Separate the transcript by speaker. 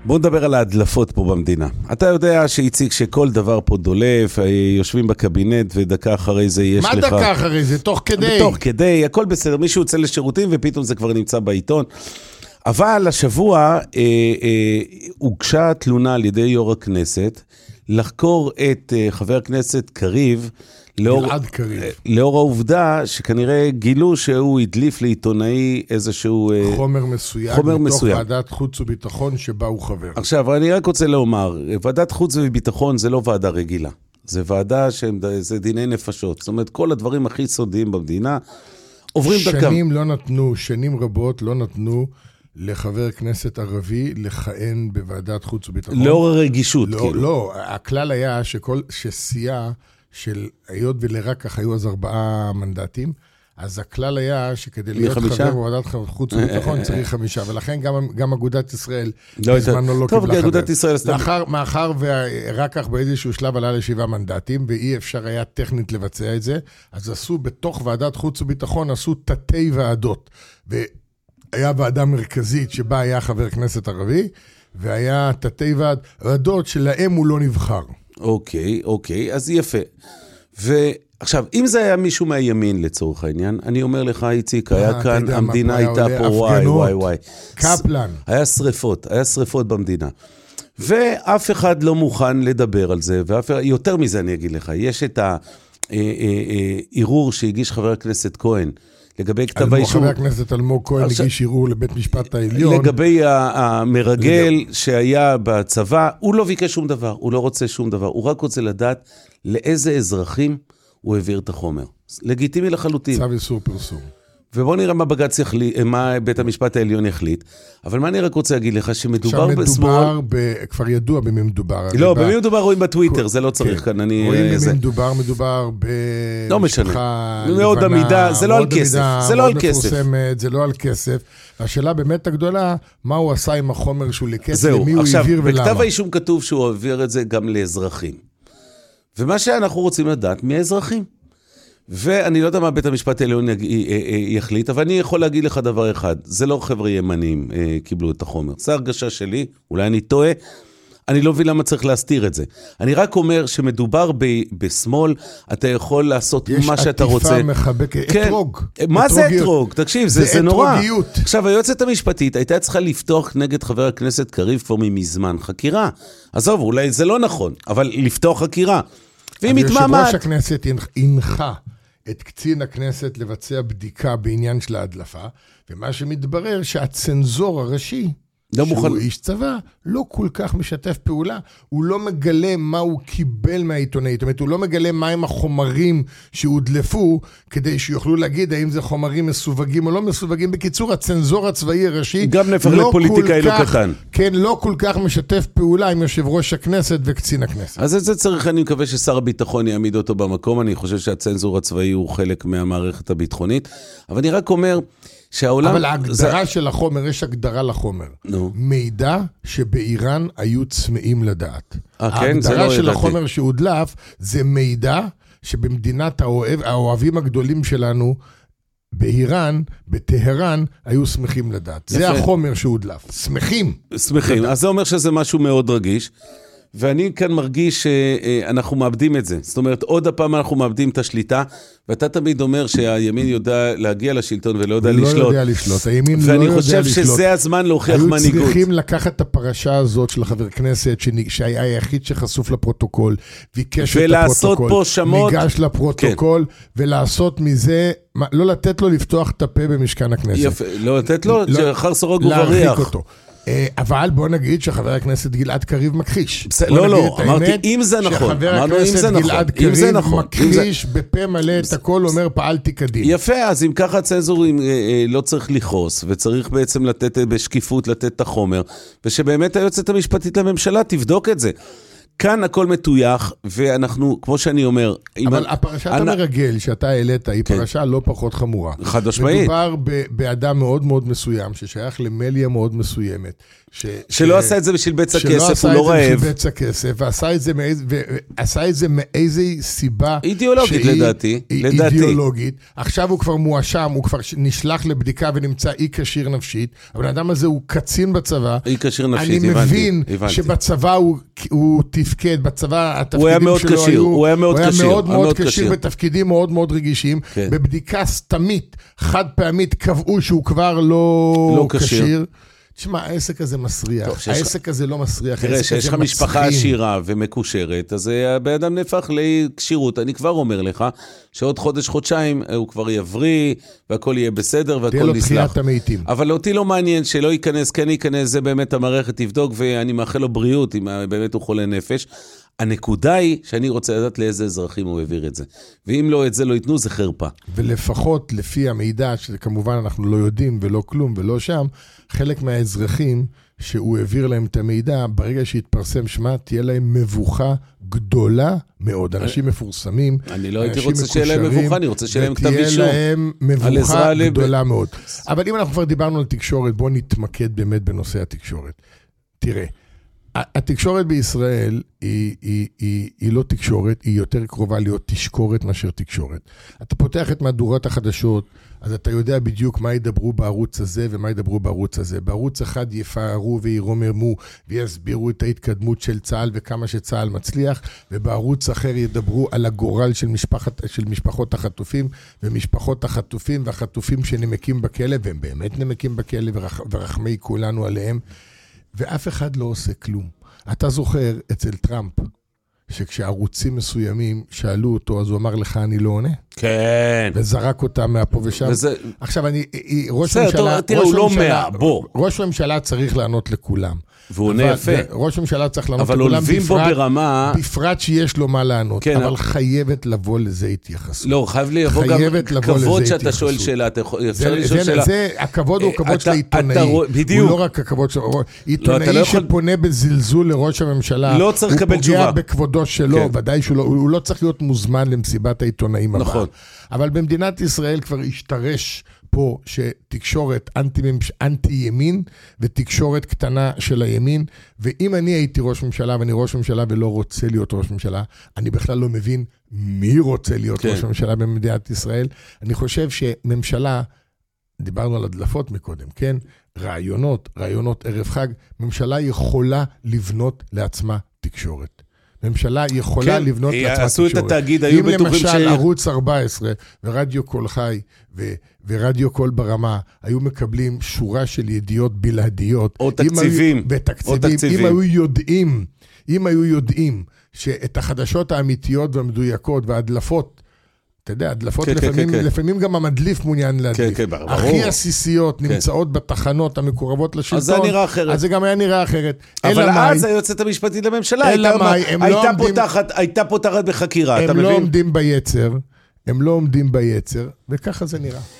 Speaker 1: בואו נדבר על ההדלפות פה במדינה. אתה יודע שהציג שכל דבר פה דולף, יושבים בקבינט ודקה אחרי זה יש לך...
Speaker 2: מה דקה אחרי זה? תוך כדי.
Speaker 1: תוך כדי, הכל בסדר. מישהו יוצא לשירותים ופתאום זה כבר נמצא בעיתון. אבל השבוע הוגשה תלונה על ידי יו"ר הכנסת לחקור את חבר הכנסת קריב, לאור העובדה שכנראה גילו שהוא הדליף לעיתונאי איזשהו
Speaker 2: חומר מסוים מתוך ועדת חוץ וביטחון שבה הוא חבר.
Speaker 1: עכשיו, אני רק רוצה לומר, ועדת חוץ וביטחון זה לא ועדה רגילה. זה ועדה זה דיני נפשות. זאת אומרת, כל הדברים הכי סודיים במדינה עוברים דקה.
Speaker 2: שנים רבות לא נתנו לחבר כנסת ערבי לכהן בוועדת חוץ וביטחון.
Speaker 1: לאור הרגישות.
Speaker 2: לא, הכלל היה שסיעה של היות ולרקח היו אז 4 מנדטים, אז הכלל היה שכדי להיות חבר בוועדת חוץ וביטחון צריך 5, ולכן גם אגודת ישראל בזמנו לא קיבלה חבר. מאחר ורקח באיזשהו שלב עלה ל7 מנדטים, ואי אפשר היה טכנית לבצע את זה, אז עשו בתוך ועדת חוץ וביטחון, עשו תתי ועדות, והיה ועדה מרכזית שבה היה חבר כנסת ערבי, והיה תתי ועדות שלהם הוא לא נבחר.
Speaker 1: אוקיי, אז יפה. ועכשיו, אם זה היה מישהו מהימין לצורך העניין, אני אומר לך, איציק, היה כאן, המדינה הייתה פה וואי.
Speaker 2: קפלן.
Speaker 1: היה שריפות במדינה. ואף אחד לא מוכן לדבר על זה, יותר מזה אני אגיד לך, יש את הערעור שהגיש חבר הכנסת כהן, לגבי כתב האישום.
Speaker 2: חבר הכנסת אלמוג כהן הגיש ערעור לבית משפט העליון.
Speaker 1: לגבי המרגל שהיה בצבא, הוא לא ביקש שום דבר, הוא לא רוצה שום דבר, הוא רק רוצה לדעת לאיזה אזרחים הוא העביר את החומר. לגיטימי לחלוטין.
Speaker 2: צו איסור פרסום.
Speaker 1: ובואו נראה מה בית המשפט העליון יחליט. אבל מה אני רק רוצה להגיד לך, שמדובר
Speaker 2: בשמאל... כבר ידוע במי מדובר.
Speaker 1: לא, במי מדובר רואים בטוויטר, זה לא צריך כאן.
Speaker 2: רואים במי מדובר
Speaker 1: לא משנה. מאוד עמידה, זה לא על כסף.
Speaker 2: זה לא על כסף. השאלה באמת הגדולה, מה הוא עשה עם החומר שהוא לכסף, למי הוא העביר ולמה.
Speaker 1: בכתב האישום כתוב שהוא העביר את זה גם לאזרחים. ומה שאנחנו רוצים לדעת, מי האזרחים? ואני לא יודע מה בית המשפט העליון יחליט, אבל אני יכול להגיד לך דבר אחד, זה לא חבר'ה ימנים קיבלו את החומר. זה הרגשה שלי, אולי אני טועה, אני לא מבין למה צריך להסתיר את זה. אני רק אומר שמדובר בשמאל, אתה יכול לעשות מה שאתה רוצה.
Speaker 2: יש עטיפה מחבקת, אתרוג.
Speaker 1: מה זה אתרוג? תקשיב, זה נורא. עכשיו, היועצת המשפטית הייתה צריכה לפתוח נגד חבר הכנסת קריב כבר מזמן חקירה. עזוב, אולי זה לא נכון, אבל לפתוח חקירה. ואם התמעמד...
Speaker 2: יושב ראש הכנסת הנחה את קצין הכנסת לבצע בדיקה בעניין של ההדלפה, ומה שמתברר שהצנזור הראשי, שהוא איש צבא, לא כל כך משתף פעולה, הוא לא מגלה מה הוא קיבל מהעיתונאי, זאת אומרת, הוא לא מגלה מה הם החומרים שהודלפו, כדי שיוכלו להגיד האם זה חומרים מסווגים או לא מסווגים. בקיצור, הצנזור הצבאי הראשי,
Speaker 1: גם נפח לפוליטיקאי לא קטן.
Speaker 2: כן, לא כל כך משתף פעולה עם יושב ראש הכנסת וקצין הכנסת.
Speaker 1: אז זה צריך, אני מקווה ששר הביטחון יעמיד אותו במקום, אני חושב שהצנזור הצבאי הוא חלק מהמערכת הביטחונית, אבל אני רק אומר,
Speaker 2: אבל ההגדרה של החומר, יש הגדרה לחומר. מידע שבאיראן היו צמאים לדעת. ההגדרה של החומר שהודלף, זה מידע שבמדינת האוהבים הגדולים שלנו, באיראן, בטהרן, היו שמחים לדעת. זה החומר שהודלף. שמחים.
Speaker 1: אז זה אומר שזה משהו מאוד רגיש. ואני כאן מרגיש שאנחנו מאבדים את זה. זאת אומרת, עוד הפעם אנחנו מאבדים את השליטה, ואתה תמיד אומר שהימין יודע להגיע לשלטון ולא יודע לשלוט.
Speaker 2: לא יודע לשלוט, הימין לא יודע לשלוט.
Speaker 1: ואני חושב שזה הזמן להוכיח מנהיגות.
Speaker 2: היו צריכים לקחת את הפרשה הזאת של החבר כנסת, שהיה היחיד שחשוף לפרוטוקול, ביקש את הפרוטוקול, ניגש לפרוטוקול, ולעשות מזה, לא לתת לו לפתוח את הפה במשכן הכנסת.
Speaker 1: יפה, לא לתת לו, שאחר סורג ובריח.
Speaker 2: להרחיק אותו. אבל בוא נגיד שחבר הכנסת גלעד קריב מכחיש.
Speaker 1: לא, אמרתי, אם זה נכון.
Speaker 2: שחבר הכנסת גלעד קריב מכחיש בפה מלא את הכל, אומר פעלתי כדין.
Speaker 1: יפה, אז אם ככה הצנזורים לא צריך לכעוס, וצריך בעצם לתת בשקיפות, לתת את החומר, ושבאמת היועצת המשפטית לממשלה תבדוק את זה. כאן הכל מטויח, ואנחנו, כמו שאני אומר...
Speaker 2: אבל הפרשת המרגל שאתה העלית, היא פרשה לא פחות חמורה.
Speaker 1: חד משמעית.
Speaker 2: מדובר באדם מאוד מאוד מסוים, ששייך למליה מאוד מסוימת,
Speaker 1: שלא עשה את זה בשביל בצע כסף, הוא לא רעב.
Speaker 2: שלא עשה את זה בשביל בצע כסף, ועשה את זה מאיזה סיבה...
Speaker 1: אידיאולוגית לדעתי.
Speaker 2: אידיאולוגית. עכשיו הוא כבר מואשם, הוא כבר נשלח לבדיקה ונמצא אי כשיר נפשית. אבל האדם הזה הוא קצין בצבא.
Speaker 1: אי כשיר נפשית,
Speaker 2: אני מבין שבצבא הוא תפקד, בצבא התפקידים שלו היו...
Speaker 1: הוא היה מאוד כשיר.
Speaker 2: הוא היה מאוד כשיר בתפקידים מאוד מאוד רגישים. בבדיקה סתמית, חד פעמית, קבעו שהוא כבר לא כשיר. תשמע, העסק הזה מסריח, העסק הזה לא מסריח,
Speaker 1: תראה, שיש לך משפחה עשירה ומקושרת, אז האדם נהפך לקשירות. אני כבר אומר לך, שעוד חודש, חודשיים, הוא כבר יבריא, והכל יהיה בסדר, והכל נסלח.
Speaker 2: תהיה לו תחיית המתים.
Speaker 1: אבל אותי לא מעניין שלא ייכנס, כן ייכנס, זה באמת המערכת תבדוק, ואני מאחל לו בריאות, אם באמת הוא חולה נפש. הנקודה היא שאני רוצה לדעת לאיזה אזרחים הוא העביר את זה. ואם לא את זה לא ייתנו, זה חרפה.
Speaker 2: ולפחות לפי המידע, שכמובן אנחנו לא יודעים ולא כלום ולא שם, חלק מהאזרחים שהוא העביר להם את המידע, ברגע שהתפרסם שמה, תהיה להם מבוכה גדולה מאוד. אנשים מפורסמים,
Speaker 1: אני לא הייתי רוצה שיהיה להם מבוכה, אני רוצה שיהיה להם כתב אישום.
Speaker 2: ותהיה להם מבוכה גדולה מאוד. אבל אם אנחנו כבר דיברנו על תקשורת, בואו נתמקד באמת בנושא התקשורת. תראה, התקשורת בישראל היא לא תקשורת, היא יותר קרובה להיות תשקורת מאשר תקשורת. אתה פותח את מהדורות החדשות, אז אתה יודע בדיוק מה ידברו בערוץ הזה ומה ידברו בערוץ הזה. בערוץ אחד יפארו וירוממו ויסבירו את ההתקדמות של צה"ל וכמה שצה"ל מצליח, ובערוץ אחר ידברו על הגורל של משפחות החטופים ומשפחות החטופים והחטופים שנמקים בכלא, והם באמת נמקים בכלא ורחמי כולנו עליהם. ואף אחד לא עושה כלום. אתה זוכר אצל טראמפ, שכשערוצים מסוימים שאלו אותו, אז הוא אמר לך, אני לא עונה?
Speaker 1: כן.
Speaker 2: וזרק אותם מהפה ושם. עכשיו, ראש ממשלה צריך לענות לכולם.
Speaker 1: והוא עונה יפה.
Speaker 2: ראש ממשלה צריך לענות לכולם,
Speaker 1: אבל עולבים בו ברמה...
Speaker 2: בפרט שיש לו מה לענות,
Speaker 1: כן,
Speaker 2: אבל חייבת לבוא לזה התייחסות.
Speaker 1: לא, חייב לבוא גם כבוד שאתה שואל שאלה. אפשר לשאול שאלה.
Speaker 2: הכבוד הוא כבוד של העיתונאי. הוא לא רק הכבוד של... עיתונאי שפונה בזלזול לראש הממשלה,
Speaker 1: לא צריך לקבל תשובה.
Speaker 2: הוא פוגע בכבודו שלו, ודאי שהוא לא צריך להיות מוזמן למסיבת העיתונאים הבאה.
Speaker 1: נכון.
Speaker 2: אבל במדינת ישראל כבר השתרש פה שתקשורת אנטי ימין ותקשורת קטנה של הימין, ואם אני הייתי ראש ממשלה ואני ראש ממשלה ולא רוצה להיות ראש ממשלה, אני בכלל לא מבין מי רוצה להיות ראש ממשלה במדינת ישראל. אני חושב שממשלה, דיברנו על הדלפות מקודם, כן? רעיונות ערב חג, ממשלה יכולה לבנות לעצמה תקשורת. ממשלה יכולה לבנות לעצמה תקשורת.
Speaker 1: עשו את התאגיד, היו בטוחים
Speaker 2: אם למשל ערוץ 14 ורדיו קול חי ורדיו קול ברמה, היו מקבלים שורה של ידיעות בלעדיות.
Speaker 1: או תקציבים.
Speaker 2: אם היו יודעים שאת החדשות האמיתיות והמדויקות וההדלפות, אתה יודע, הדלפות לפעמים גם המדליף מעוניין להדליף. הכי עסיסיות נמצאות בתחנות המקורבות לשלטון.
Speaker 1: אז זה נראה אחרת.
Speaker 2: אז זה גם היה נראה אחרת.
Speaker 1: אבל אז היועצת המשפטית לממשלה הייתה פותחת בחקירה.
Speaker 2: הם לא עומדים ביצר, וככה זה נראה.